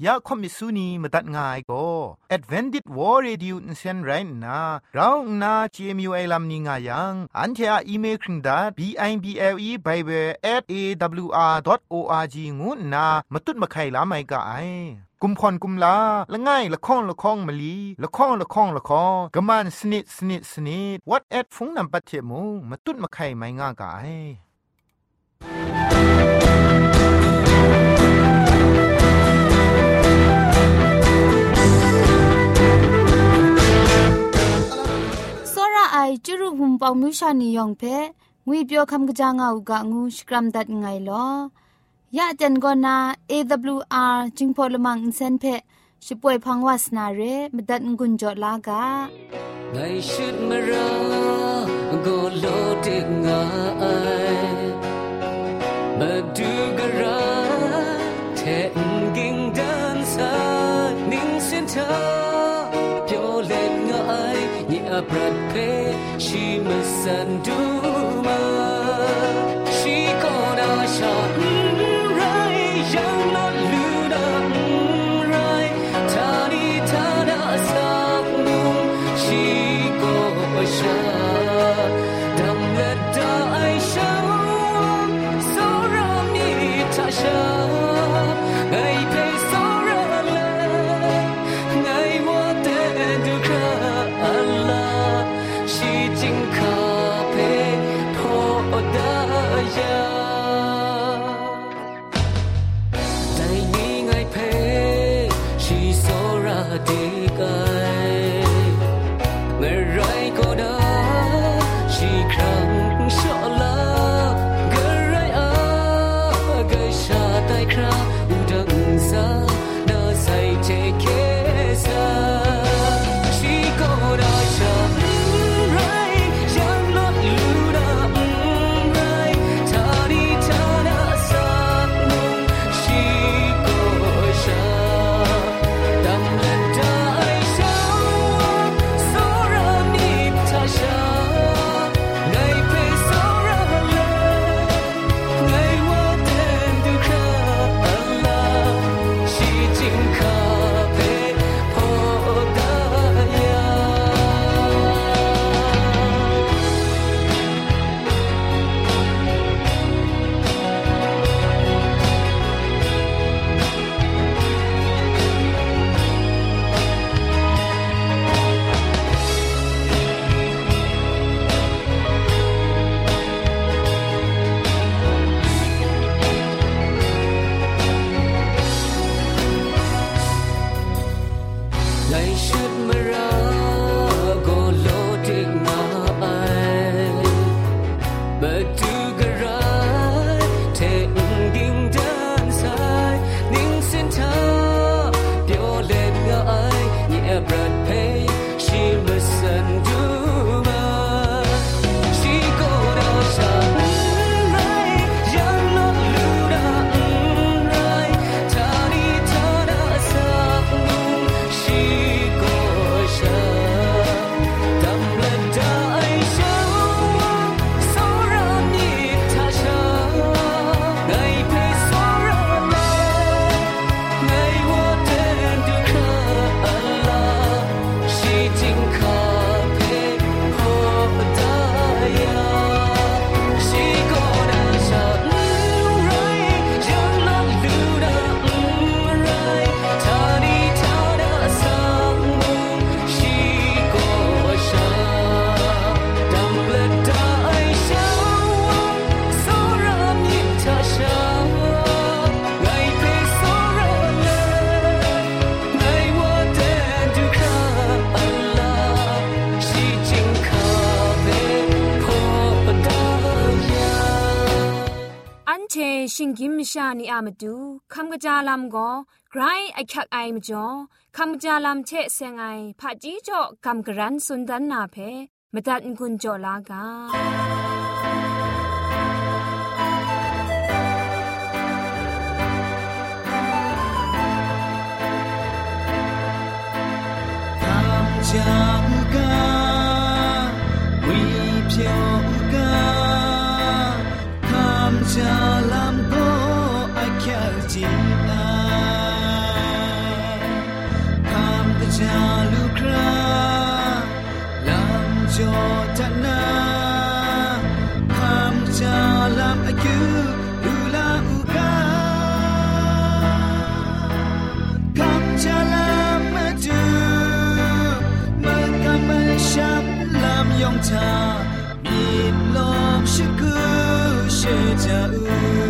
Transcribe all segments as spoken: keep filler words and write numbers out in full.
ยาคอมิสุนีมาตัดง่ายก็ Advented War Radio นเซนไรน่ะเราหน้า จี เอ็ม ยู ไอ ลัมนิงายังอันเทออีเมลคิงดา บี ไอ บี แอล อี Bible แอท เอ ดับเบิลยู อาร์ ดอท โอ อาร์ จี งูน่ะมาตุดมาไข่ลาไม่กะไอกุมพรกุมลาละง่ายละข้องละข้องมะลีละข้องละข้องละข้องกะมันสนิดสนิดสนิด What at ฟงนำปัจเจมูมาตุดมาไข่ไม่ง่ากะไอไอจุรุภุมปองมิวชานียองเพงุยเปียวคำกะจางเอากะงูสกรัมดัดไงลอยะจันกอนา เอ ดับเบิลยู อาร์ จิงพอลมังอินเซนเพช่วยพังวาสนาเรมดัดงุนจอลากาไงชุดมะราโกโลดิกงายมาดูกะราเทนกิงดันซานิ่งเส้นทางเปียวเล่นงายนี่อับรัดเพชีมาสันดูมาชีก็น่าชอบไรยังนัดลูดาไรทานีทาดาสักมุมชีก็ชาดำเล็ดดาไอชาโซรามีทาชาไอเพโซราเลไงว่าเตดูคราอัลลาชีจิงคาเพโพดายาได้นี่ไงเพชีโซราดีกายเมื่อไรก็ได้ชีครั้งชอลาเกระไรอาเกชาไตคราอุดังซาน่าใส่เจเคซาชีก็ได้ชาไรยังลดลูดาไรทานีทานาสักมุมชีก็ชาดำเล็ดได้ชาโซรามีทาชาไงเพโซราเลไงว่าเต้นดูคราอัลลาชีจิงคาเพโพดายาไงชุดมะราโกโลดิกงายมาดูกะราเทงดิ่งดันสายนิ่งเส้นทางเปียวเล่นงายนี่แอบรัดเพชีมาสันดูมาชีก็ได้ชาไรยังลดลูดาไรทานีทานาสักมุมชีก็ชาดำเล็ดได้ชาโซรามีทาชาไงเพโซราเลไงว่าเต้นดูคราอัลลาชีจิงคาเพโพดายาชีก็ได้ชาไรยังนัดลูดาไรทานีทานาสักมุมชีก็ชาดำเล็ดได้ชาโซรามีทาชาไงเพโซราเลไงว่าเต้นดูคราอัลลาชีจิงคาเพโพดายาอันเชชิงกิมชานีอามาดูคำกะจาลำก็ไกรไอคักไอมจ่อคำกะจาลำเชเซงไอผาจีจ่อคำกะรันสุนดันนาเพมตัดกุญจ่อลากา家个为飘个，他们家 làm có ai kia chỉ ai าลูคราลำจอทนาคำจาลำอายุลูลาอุกาคำจาลำมาดูเมื่อกำมาชับลำยองทามีลมชิกุเชจาอู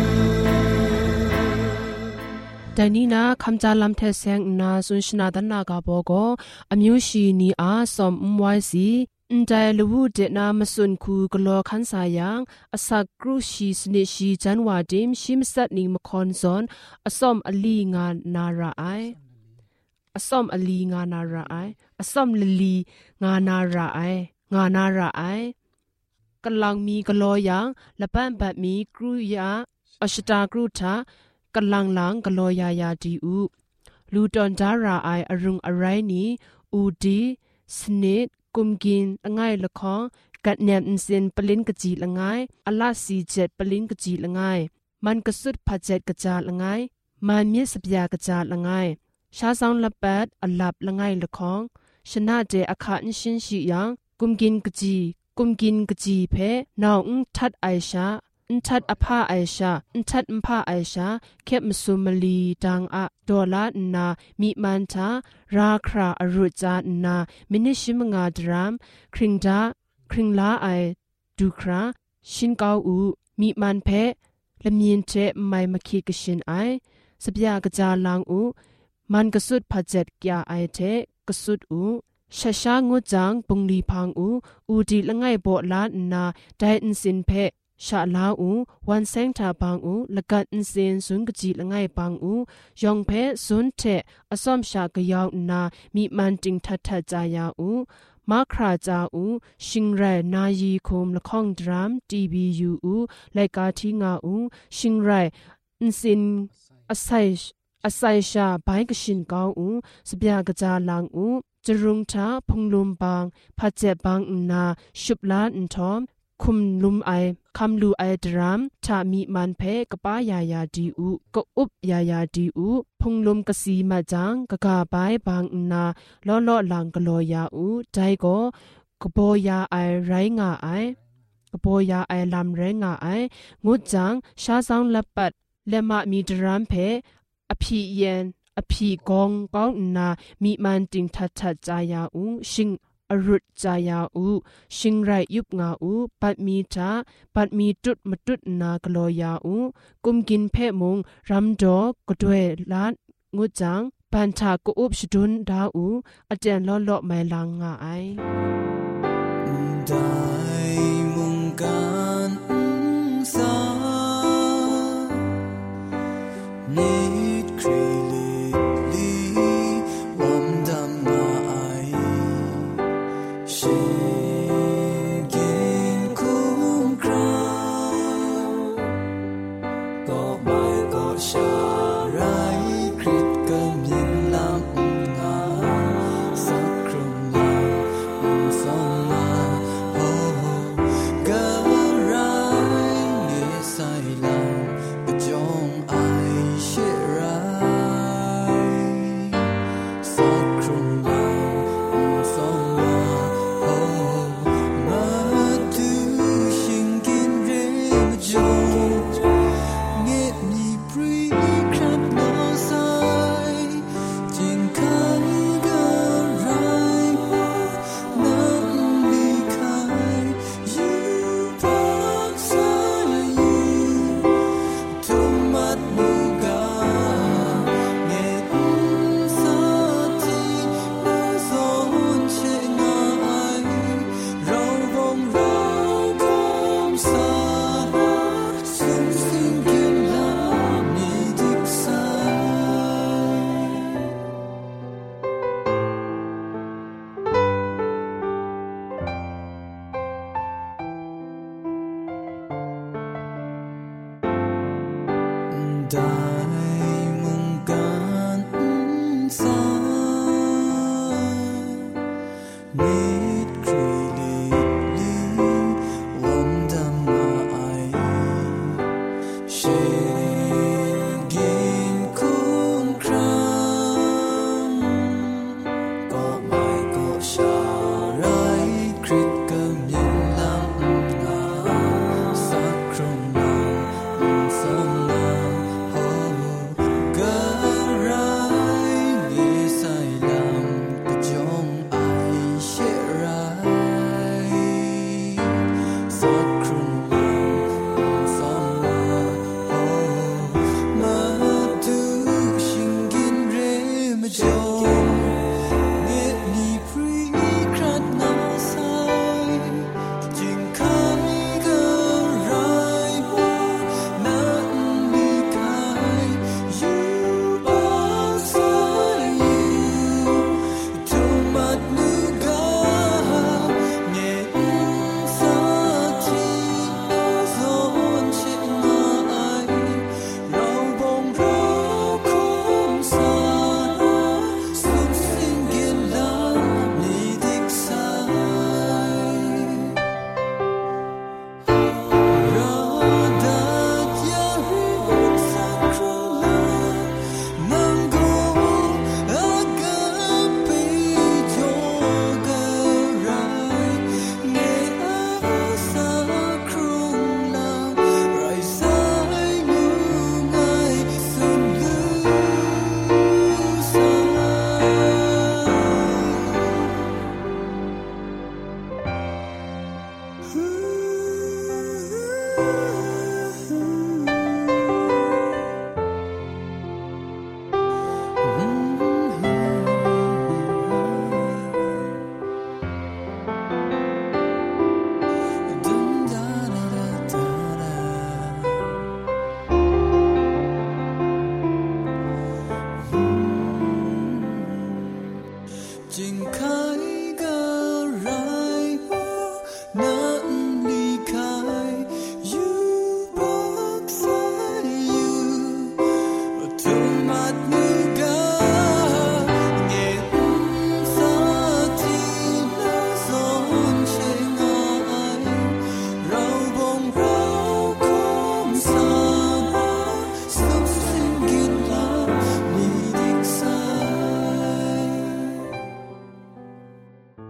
แต่นี่นะคำจาลำเทเซงนาสุนชนาดันนากาโบโกอมิวชีนีอาสอมอุมไวซีอินใจลูวูเดนามสุนคูกลอคันสายังอสักกรุชีสนิชีจันวาดิมชิมสัตนิมคอนซอนอสอมอลีงานาราไออสอมอลีงานาราไออสอมลลีงานาราไองานาราไอกำลังมีกลอยังละปันบัดมีกรุยาอชตากรุทากำลังหลังกลอยายาดีอูลูตอนจาราไออรุงอะไรนี้อูดีสนิดกุมกินละไงละคองกัดแนมอินเซนปลินกจีละไงอลาสีเจ็ดปลินกจีละไงมันกสุดพาเจ็ดกจาละไงมันมีสปยากจาละไงชาซังละแปดอลับละไงละคองชนะเจอขาอินชินชิยังกุมกินกจีกุมกินกจีเพนาวอุทัดไอชาอินทัดอภาไอชาอินทัดอภาไอชาเคมสุมลีดังอะดอลานามีมันทาราคราอรุจานามินิชิมงาดรามคริงดาคริงลาไอดูคราชินกาวอูมีมันเพละมีนเทไม่มาคีกชินไอสปยากจาลังอูมันกสุดพาเจ็ดกยาไอเทกสุดอูชะชางุจังปุงลีพังอูอูดีละไงโบลานาไดอินสินเพชาลาอูวันเซงทาปังอูละกันอินเซนซุนกจีละไงปังอูยองเพซุนเทอซอมชากยาวนามีมันติงทัดทัดจายาอูมาคราจาอูชิงไรนายีคมละข้องดรามทีบียูอูไลกาทิงาอูชิงไรอินสินอไซอไซชาไบกชินกาวอูสเปียกจาลังอูจรุงทาพงลุมบางพาเจบังนาชุบลานอินทอมคุมลุมไอคำลูไอดรามชามีมันเพกป้ายายาดีอูก็อุบยายาดีอูพงลุมกสีมาจังกะกาบายบางนาล้อล้อหลังกลอยาอูใจก็กบอยาไอไรงาไอกบอยาไอลำไรงาไองุจังชาซังละปัดเลมามีดรามเพอภิเยนอภิกองกองนามีมันติงทัดทัดจายาอูชิงอรุจจายาอูชิงไรยุบงาอูปัดมีทาปัดมีจุดมาจุดนากลอยาอูกุมกินเพมงรำดอกกด้วยลานงูจังปันทากุอุบชดุนดาอูอาจารย์ล้อเลาะไม่ลังงาไอได้มุงกันสานิดครีลีลีวัมดำมาไอชิกินคุ้มครองก็ไม่ก็ชาไรคริตก็ยินลำงาสักครุ่งลาสองลาโอ้กะ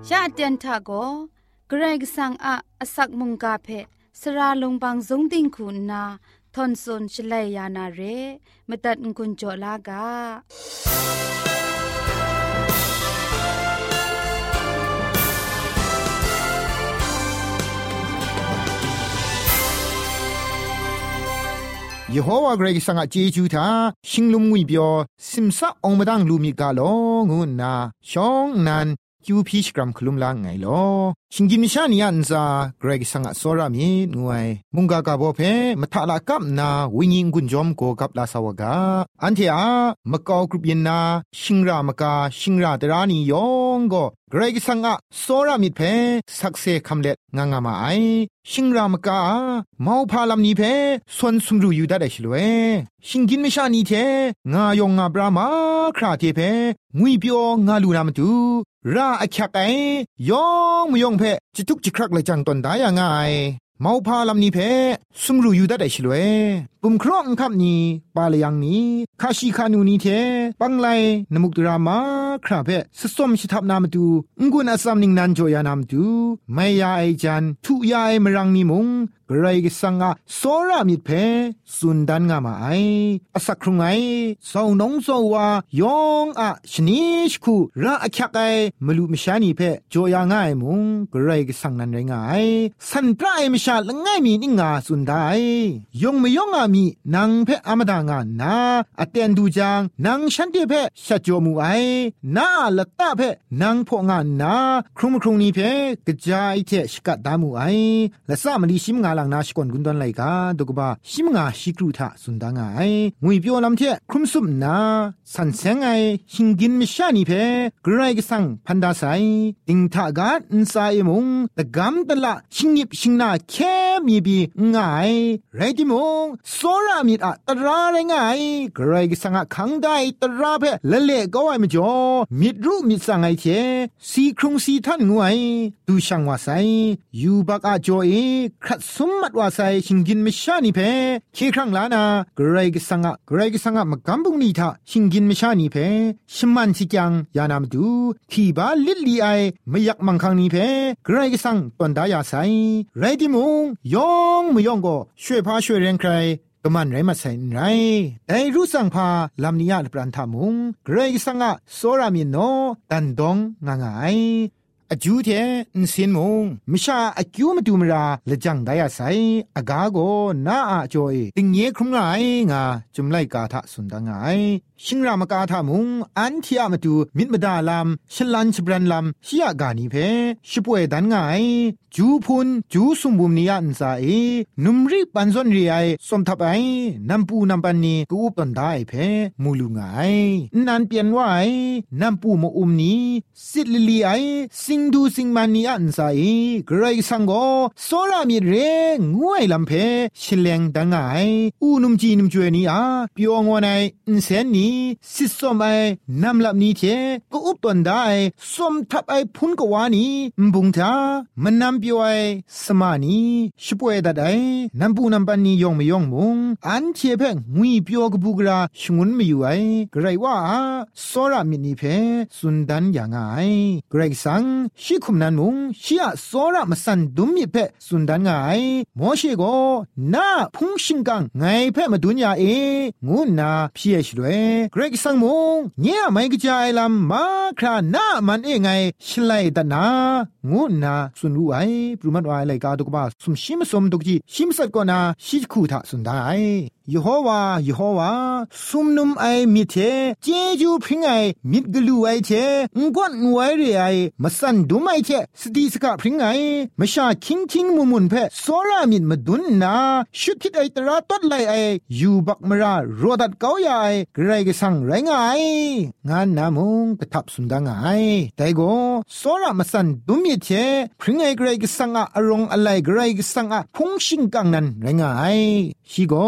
ยะเตียนทาโกเกรกสังอะอสักมุงกาเพสราลงบางสงติงคุณนาทอนซนชลัยยานาเรมตัดกุญจลากายโฮวาเกรกสังอาเจจูทาชิงลุมงุยเปียวซิมซาองมดังลูมิกาโลงูนาชองนันยูพีชกรัมคลุมลางไงโลชิงกิมชานียันซาเกรกสังอาโซรามีงวยมุงกากาโบเพมทาลากับนาวิญิงกุนจอมโกกับลาสาวกาอันเทอามะกอกรุปยินนาชิงรามกาชิงราตรานียองโกเกรกสังอาโซรามิเพสักเซคัมเล็ดงางามาไอชิงรามกาเมาพาลัมนีเพสวนสุมรูอยู่ได้ชลเวชิงกินไม่ชานีเทงายองงาบรามาคราเทเพงุยเปียวงาลูนามตูราอคักไอยองมยองเพจิตุกจิครักเลยจังตนได้ยังไงเมาพาลัมนีเพสุมรูอยู่ได้ชลเวปุ่มครองคับนี้ปาลยังนี้คาชิคานูนีเทปังไลนมุกตรามาคราเพสสมชิทับนามตูงุนอสัมนิงนันโจยานามตูไม่ยาไอจันทุยาไอมรังนิมุงเกรกสังอาโซรามิเพสุนดันงามาไออสักครุงไอสาวนงโซวายองอะชนิชคูราอคักไอมลุมชานีเพโจยาง่ายมุงเกรกสังนันไรงายสันปรายมชาละง่ายมีนิงาสุนได้ยองมยองอามีนางเพอามดางานนาอเตนดูจังนางฉันเทเพชะโจมูไอนาละตะเพนางพองานนาครุมครุงนี้เพกะจายเทชกะดามูไอละสะมะลีชิมงาลังนาชกอนกุนดอนไลกาดกบะชิมงาชิกรุทะสุนดางไองุยเปียวลำเทครุมซุมนาสันเซงไอหิงกินมิชานีเพกรายกสังพันดาไซติงทากาอินไซมุงตะกัมตะละชิงยิบชิงนาแค่มีบีง่ายไรติมุงโซรามิดอะตราไรงายกรายกสังอะขังได้ตราเพละเละก็ไว้มจ่อมิดรูมิดสังไอเทสีครุงสีท่านงวยดูช่างว่าไซยูบักอะจ่อเอครัดสมมัดว่าไซชิงกินมิชานีเพเคครั้งลานากรายกสังอะกรายกสังอะมะกัมบุงนีทาชิงกินมิชานีเพชมันสิจังยานามดูที่บาลิลีไอไม่อยากมังคังนีเพกรายกสังตอนดายาไซไรดิมุงยองมยองก็ช่วยพาช่วยเรียงใครก็มันไรมาใส่ไรแต่รู้สังพาลำนี้ยาปรันทามุงเกรกสังอะโซรามิโนตันดงงางไออจูเทนสินมุงมิชาอคิวมาดูมราละจังได้อาศัยอากาโกนาอาจอยติงเยครุงไรงาจุมไลกาทะสุนดังไงชิงรามกาทามุงอันที่อามาดูมิดมดาลามชลันชบรันลามชิยากานีเพชิป่วยดันไงจูพุนจูสุมบุมนียันซาเอนุมริปันซอนรีไอสมทับไอนัมปูนัมปันนีกูอุปตันได้เพมูลุงไงนันเปลี่ยนว่าไอนัมปูมอุมนีสิลิลีไอสิงดูสิงมันนียันซาเอกรายสังโกโซรามิเรงวยลำเพชิเลงดังไงอูนุมจีนุมจวยนีอาเปียวงวนไออินเซนนีสิสมไอนำลับนี้เทก็อุปตันได้สมทับไอพุนกวานีมบุงทามันนำเปียวไอสมานีช่วยดัดไอนำปูนำปันนียองไม่ยองมุงอันเชเพงงุยเปียวกบุกราชงุนไม่อยู่ไอไกรว่าโซรามินีเพสุนดันอย่างไงไกรสังชิคุมนันมุงชิอาโซรามาสันดุมมีเพสุนดันไงโมเชโกนาพุงชิงกังไงเพมาดุนยาเองูนาพี่เอชด้วยเกรกสังมุงเนี่ยไม่กระจายลำมาคราหน้ามันเองไงชไลตนางูนาสุนรู้ไอปรุมัดไว้เลยกาตุกบ้าสมชิมสมตุกจีชิมสัตก่อนาชิคูทะสุนได้ยโฮวายโฮวาสุมนุมไอมิเทเจจูพริงไอมิดกลูไอเทงกวนงวยเรไอมาสันดุไมเทสติสกะพริงไอมาชาคิงคิงมุมุนเพโซรามิดมาดุนนาชุดคิดไอตราตัดไลไอยูบักมราโรดัดเกาใหญ่ไกรกสังไรงายงานนามุงกระทับสุนดังไอแต่โกโซรามาสันดุมิเทพริงไอไกรกสังอะอรงอะไรไกรกสังอะพุงชิงกังนั้นไรงายชิโกโซ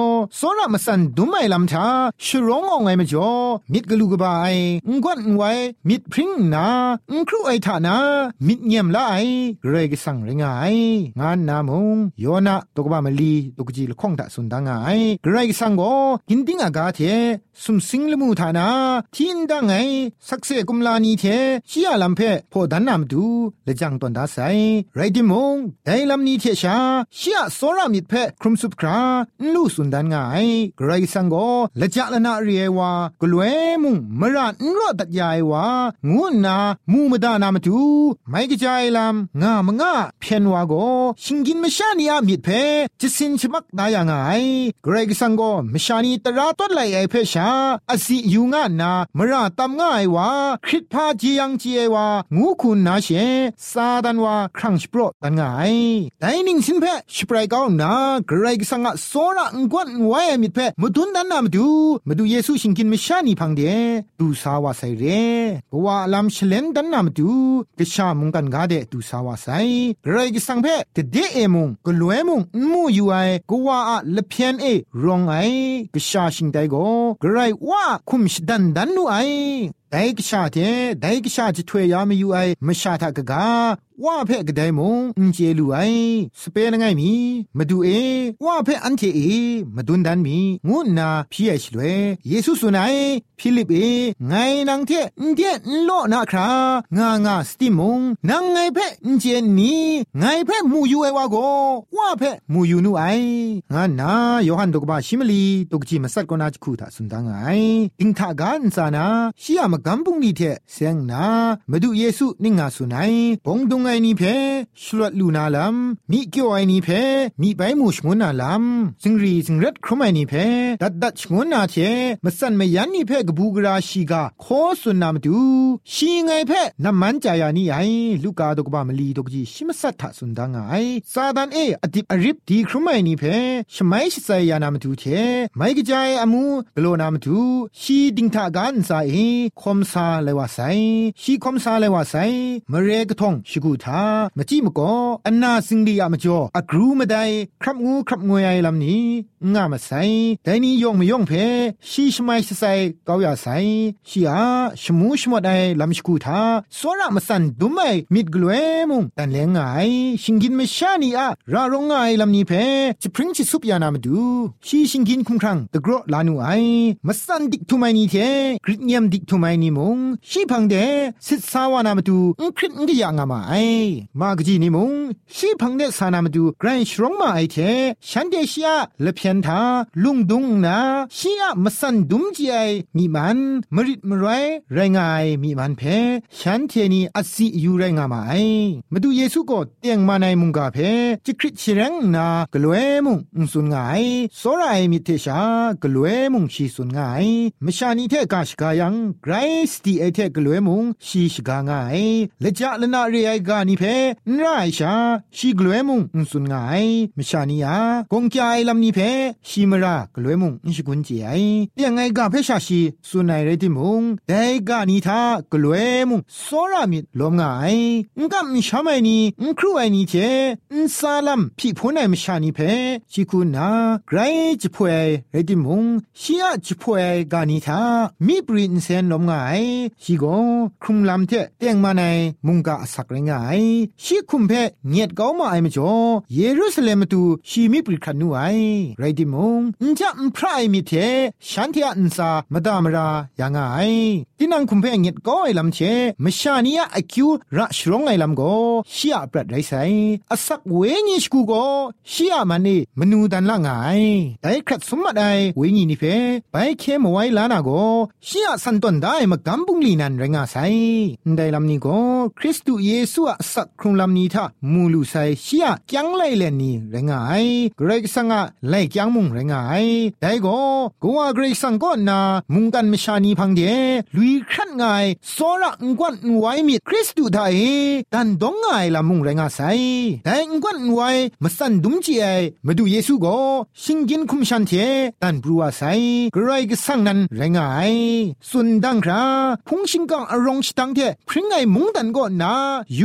ระมสันดุมไอลำทาชร้องอองไอมาจ่อมิดกะลูกบายงวดไว้มิดพริ้งนาครูไอทานามิดเงียมละไอเรกสังเรงไองานนามงโยนะตกบามลีตกจีลข้องตะสุนดังไอเรกสังโกกินติงอากาเทสุมสิงละมูทานาทินดังไงสักเสกุมลานีเทชียลำเพพอดันนามดูและจังตอนดาไซไรดิมงไดลำนีเทชาชียโซรามิดเพครุมสุบคราลูสุนดันไงไกรสังโกและจักละนาเรียวากลวยมุงมรานรอดัดยายวางูนามูมดานามดูไม่กระจายลำงามงาเพียนวาโกชิงกินมชานีอามิดเพจะสินชมักได้ยังไงไกรสังโกมชานีตราต้นไหลไอเพชาอสิยูงานามราตามง่ายวาคริตพาจียังจีเอวางูคุณนาเชซาดันวาครั้งสโปรตันง่ายแต่นิงสินเพสปรายก้าวนาไกรสังโซระงกวนไว้มิดเพมุดุนดันนามาดูมาดูเยซูชิงกินมชานีพังเดดูสาวาไซเรกว่าลำเชลนดันนามาดูกชามุงกันกาเดดูสาวาไซไกรสังเพกเดเอมุงกลวยมุงมูยูไอกว่าละเพียนเอรองไอกชาชิงไดโกไกรว่าคุมชดันดันนูไอไดกชาเทไดกชาจะถวยยามอยู่ไอมชาทากะกาว่าเพ่กะไดมงอุนเจลูไอสเปนไงมีมาดูเอว่าเพ่อันเทเอมาดุนดันมีงูนาพี่เอชลวยเยซูสุนัยฟิลิปเอไงนางเทอินเดียนโลนาครางางาสติมงนางไงเพ่อินเจนีไงเพ่มูยูไอวาโกว่าเพ่มูยูนูไองานนาโยฮันตกบาชิมลีตกจีมาสัตกนาจคูทาสุนดังไงติงทากันซานาชิยามกัมปุงนีเทเซงนามาดูเยซูนิงาสุนัยปงดุงไอนีเพชลวดลูนาลัมมีเกียวไอนีเพมีใบมูชงวนนาลัมซิงรีซิงรัดครมไอนีเพดัดดัดชงวนนาเทมสันเมยันนีเพกบูกราชีกาโคสุนนามดูชีไงเพน้ำมันจายานีไอลูกาดกบามลีดกจีชิมสัทธาสุนดังไอซาดานเออดิบอริบดีครมไอนีเพชไมชิไซยานามดูเทไมกจายอามูกโลนามดูชีดิงทากันซาเอคอมซาเลวาไซชีคอมซาเลวาไซมเรกทองชิกูทามจิมโกอันนาสิงดียามจ่ออะกรูมาไดครับงูครับงวยไอลำนี้งามาไซแต่นี้ยงไม่ยงเพชีชไมชิไซกาวยาไซชีอาชมูชมดไอลำชิกูทาสวระมาสันดุไมมิดกลวยมุงแต่เลงไงชิงกินไม่ชานีอะรารงไงลำนี้เพจะพริ้งชิสุปยานามดูชีชิงกินคุ้มครังตะกรอลานูไอมาสันดิกทุไมนี้เทกริดเงียมดิกทุไมนี้มุงชีพังเดสิสาวานามดูอุคริดงกิยางามาไอมากจีนิมุงชีพังเดสานามดูไกรชรองมาไอเทฉันเดชียละเพียนทาลุงดุงนาชียมาสันดุมจีไอมีมันมริดมรายไรงายมีมันเพฉันเทนีอสิยูไรงามาไอมาดูเยซูก็เตียงมาในมุงกาเพจิคริชิรังนากลวยมุงอุสุนงายโซรายมิเทชากลวยมุงชีสุนงายมชานีเทกาชกายังไกรสตีเอเทกลวยมุงชีชกางายละจาละนาเรไอกานีเพนไรชาชีกลวยมุงอุสุนงายมชานียากงจายลำนีเพชีมรากลวยมุงอิชกุนจีไอเตียงไงกาเพชาชีสุนัยเรติมุงไดกานีทากลวยมุงโซรามิดลมงายงกัมชาไมนีงครูไอนีเทนซาลัมพี่พูนไอมชานีเพชิคุนาไกรจิพวยเรติมุงชียจิพวยกานีทามีปรินเซนลมงายชีโกคุมลำเทเตียงมาในมุงกาสักไรงายชีคุมเพเงียดเก้ามาไอมจ่อเยรูซาเล็มตูชีมีปริคันนูไอไรติมุงอินจะอินพรายมิเทฉันเทียอินซามดามรายางไงที่นังคุมเพเงียดเก้าไอลำเชมชานียอคิวระชรองไอลำโกชียปรัดไรไซอสักเวนิชกูโกชียมันนี่มนูดันละไงแต่ครัดสมมาไอเวนีนี่เพไปเคมไว้ลานาโกชียสันตนได้มากำบุงลีนันไรงาไซได้ลำนี้โกคริสตุเยซูอสักครุงลำนี้ท่ามูลูไซชียจังไลเลนี่ไรงายเกรกสังะไลจังมุงไรงายแต่โกกัวเกรกสังก็นามุงกันมชานีพังเดลุยครันไงโซระงกวนไว้มิดคริสตุไทยดันดงไงละมุงไรงาไซแต่งกวนไว้มาสันดุมจีไอมาดูเยซูโกชิงกินคุมชันเทดันบรัวไซเกรกสังนั้นไรงายสุนดังคราพุงชิงกังอรองชิตังเทพริ้งไงมุงดันก็นายู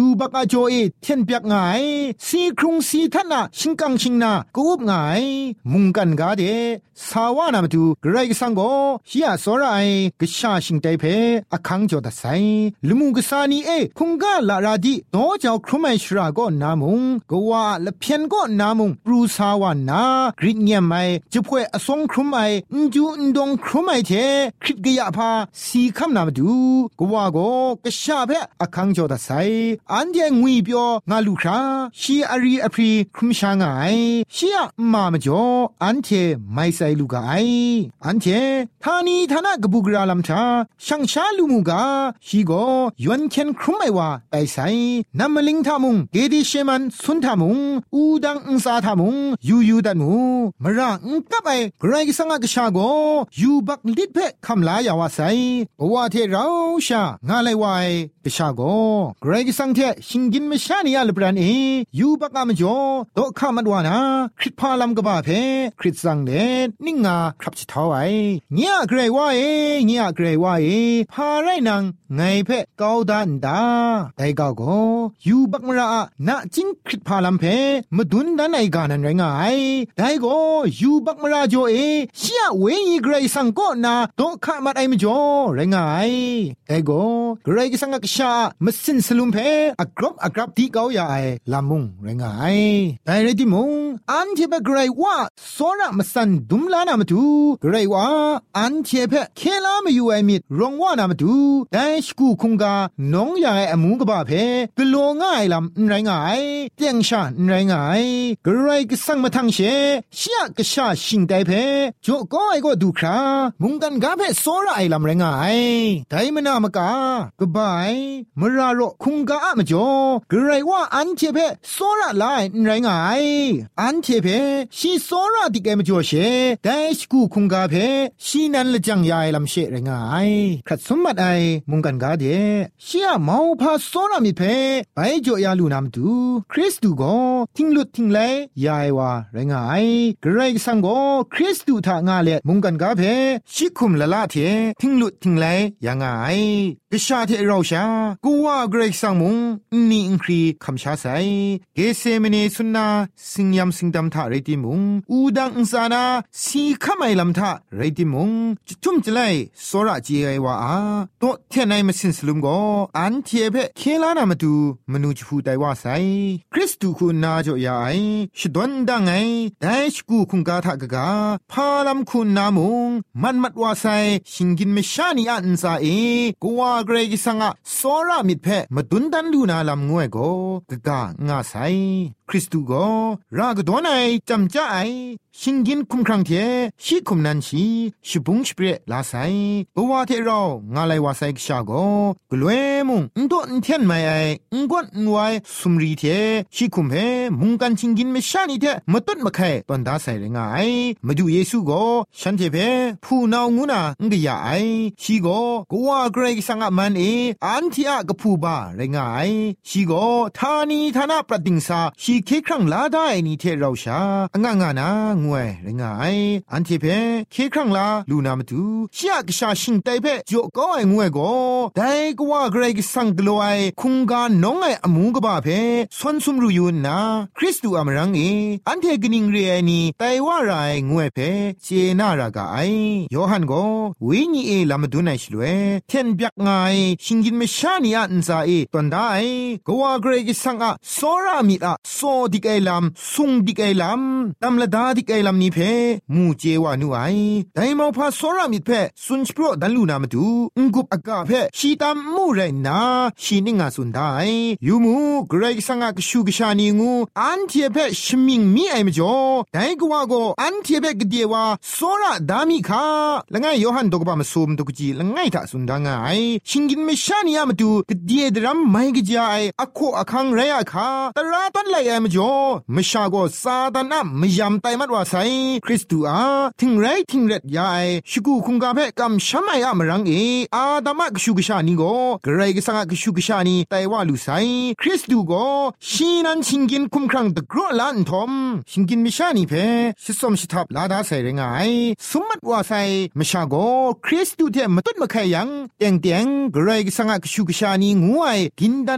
บักอาโจเอเทียนเปียกไงสีครุงสีทันนาชิงกังชิงนากูบไงมุงกันกาเดสาวานามาดูไกรกสังโกเฮียสระไอกษาชิงไตเพอคังโจตะไซลุมุงกษานีเอคุงกาลาราดิโตเจ้าครุไมชราโกนามุงกว่าละเพียนโกนามุงปรูสาวานากริเงียมไมจะพ่วยอสงครุไมอุจูอุดงครุไมเทคริตกะยะพาสีคำนามาดูกว่าโกกษาเพอคังโจตะไซอันเดงวีเปียวงาลูคราชีอารีอพรีครุมชางไอชียมามจ่ออันเทไมไซลูกาไออันเททานีทานากบุกราลัมชาช่างชาลูมูกาชีโกยวนเคนครุมไอวาไอไซนัมมลิงทามุงเกดิเชมันสุนทามุงอูดังอุซาทามุงยูยูดันมูมราอุกับไอไกรกิสังกชาโกยูบักลิดเพคำลายาวาไซปวาเทเราชางาไลวายกชาโกไกรกิสังเทชิงกินมชานียาลบรันเอยูบักอามจ่อโตข้ามัดวานาคริตพาลัมกบ้าเพคริตสังเดนิ่งงาครับชิทาวไอเงียเกรว่าเอเงียเกรว่าเอพาไรนังไงเพกาวดันดาไดกาวโกยูบักมรานะจิงคริตพาลัมเพมดุนดันไอกานันไรงายไดโกยูบักมราจ่อเอเชียเวงีเกรสังโกนาโตข้ามัดไอมจ่อไรงายไดโกเกรกสังกชามสินสลุมเพอักรบอักรับที่เกาอย่าไอลามุงไรงายไดเรติมุงอันเทเปเกรว่าโซระมสันดุมลานามาดูเกรว่าอันเทเปเคลามาอยู่ไอมิดรองว่านามาดูได้สกูคุงกาน้องอย่างไออมูกบ้าเพกลัวง่ายลำไรงายเตียงชาไรงายเกรกสังมาทังเชเชียกชาชิงไดเพโจก็ไอก็ดูครามุงกันกาเพโซระไอลำไรงายไดมนามกากบายมราโรคุงกาอะมจ่อเกรว่าอันเทเปโซระไลไรงายอันเทเพชีโซระติเกมจ่อเชได้สกูคุงกาเพชีนันละจังยายลำเชไรงายขัดสมบัติไอมุงกันกาเดเชียเมาพาโซระมิเพไปจ่อยาลูนามตูคริสตูโกทิงลุดทิงไลยายวาไรงายเกรกสังโกคริสตูทางาเลมุงกันกาเพชิคุมละละเททิงลุดทิงไลยังไงกษาเทเราชากูว่าเกรกสังมุงนี่อิงครีคำชาไซเกเซเมเนสุนนาสิงยามสิงดำทะเรติมุงอูดังอุซานาสีขมายลำทะเรติมุงจุจุมจะไลโซระจีไอวาอาโตเทนายมาสินสลุมโกอันเทเพเคลานามาดูมนุจหูไดว่าไซคริสตูคุณนาจ่อยาไอชดวนดังไงได้ชกูคุงกาทะกะกาพาลัมคุณนามุงมันมัดว่าไซชิงกินเมชานีอันซาเอกัวเกรกิสังะโซระมิดเพมาดุนดันลูนาลำงวยโกกะกางาไซคริสตูโกรากดอนไอจำจ้าไอชิงกินคุมครังเทชิคุมนันชีชิบุงสเปรลาไซบวาเทเรางาไลวาไซกชาโกกลวยมุงอุนโตอุนเทียนไม่ไออุนกวนอุนไวสุมรีเทชิคุมเพมุงกันชิงกินไม่ชานีเทมาตุดมาไข่ตอนดาไซเรงไอมาดูเยซูโกฉันเทเพผู้นาวงูนาอุนกยาไอชีโกกัวเกรกสังะมันเออันที่อะกผู้บาเรงไอชีโกทานีทานาปรติงซาชีเคครั้งลาได้นี่เทเราชาองางานางวยเรงไออันที่เพเคครั้งลาลูนามาดูเชียกชาชิงไตเพโจก็ไองวยโกได้ก็ว่าเกรกสังกลัวไอคุงกาน้องไออมูกบาเพสวนสุมรูยูนาคริสตูอมรังเออันเทกนิงเรียนีไตว่าไรงวยเพเจนารากาไอโยฮันโกวิญีเอลามาดูไนชลเวเทนเปียกไงชิงกินเมชานีอันซาเอตอนได้ก็ว่าเกรกสังอะโซรามิดอะโซดิกไอลำซุงดิกไอลำตำละดาดิกไอลำนี้เพมูเจวานูไอไดมอพาโซรามิดเพสุนสโปรดันลูนามาดูงกุบอากาเพชีตามมูไรนาชีนิงาสุนได้ยูมูเกรกสังอะกชูกชานีงูอันเทียเพชมิงมีไอมจ่อไดกว่าโกอันเทียเพกเดียวาโซราดามิคาละไงโยฮันตกบามาซูมตกจีละไงทะสุนดางไอชิงกินเมชานียามาดูกเดียดรัมไม่กจายอโคอคังไรอะคาตราตันไลไอมจ่อมชาโกซาตานะมยามไตมัดว่าไซคริสตูอาทิงไรทิงเร็ดยายชกูคุงกาเพกัมชามายามรังเออาดามะกชูกชานีโกเกรกสังกชูกชานีไตว่าลูไซคริสตูโกชีนันชิงกินคุมครังตะกรอลันทอมชิงกินมิชานีเพชิสมชิทับลาดาไซเรงไอสมมัดว่าไซมชาโกคริสตูเทมตุดมะไคยังเตียงเตียงเกรกสังกชูกชานีงวยกินดัน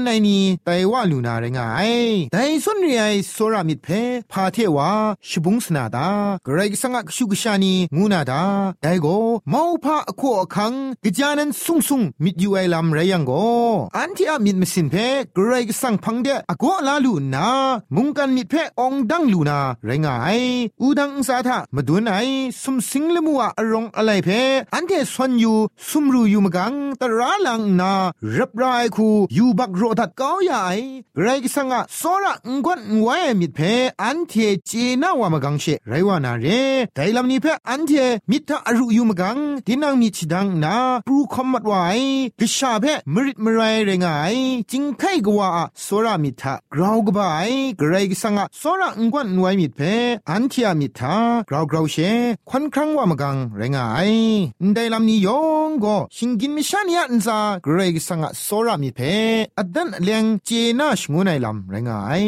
ในนี้แต่ว่าลูนาเรงไงแต่ส่วนใหญ่โซรามิดเพพาเทวาชิบุงสนาดากรกสังกชุกชานีงูนาดาแต่โกมาวพาอโคอคังกจานันซุงซุงมิดยูไอลำไรยังโกอันที่อามิดมสินเพกรกสังพังเดอโกลาลูนามุงกันมิดเพองดังลูนาเรงไงอูดังสาทะมาดูไหนซุมสิงละมัวอรองอะไรเพอันเทสวนอยู่ซุมรูอยู่มกังตราลังนารับรายคูอยู่บักโรดัดก้าวใหญ่ไรกิสังะโซระงกวนไว้มิดเพอันเทเจน่าวามกังเชไรวานาเรแต่ลำนี้เพอันเทมิทะอรุอยู่มกังดินังมิชิดังนาปรูคอมมัดไว้กิชาเพมริดมไรเรงไงจิงไข่กว่าโซระมิทะกราวกบายไรกิสังะโซระงกวนไว้มิดเพอันเทมิทะกราวกราวเชควันครั้งวามกังเรงไงได้ลำนี้ยองก็ชิงกินมิชานีอันซาเกรกสังะโซรามิเพอดันเลียงเจน่าชงูไนลำไรงาย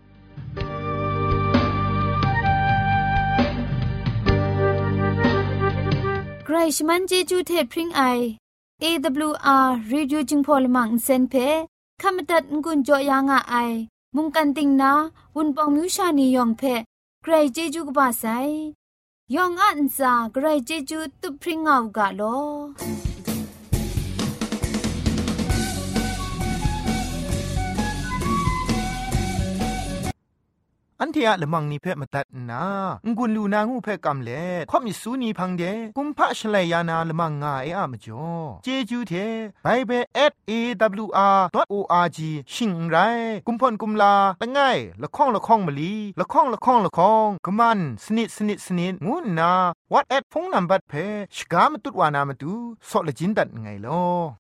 ไกรชมันเจจูเทพริงไอ เอ ดับเบิลยู อาร์ Radio จึงพอลมังเซนเพขมตัดงุนจอยางอ้ายมุงกันติงนาวุนปองมิวชานียองเพไกรเจจูกบาไซยองอันซาไกรเจจูตุพริงเอากะโลอันเทียละมังนิเพ่มาตัดนางุนลูนางูเพ่กำเล่ข่อมิสูนีพังเดกุมพะชเลยานาละมังงาเออะมจ่อเจจูเทไบเบิล แอท เอ ดับเบิลยู อาร์ ดอท โอ อาร์ จี ชิงไรกุมพ่นกุมลาละง่ายละข้องละข้องมะลีละข้องละข้องละข้องกะมันสนิดสนิดสนิดงูนาวัดแอดพงนัมบัดเพ่ชกามตุดวานามตุซอละจินดัดไงลอ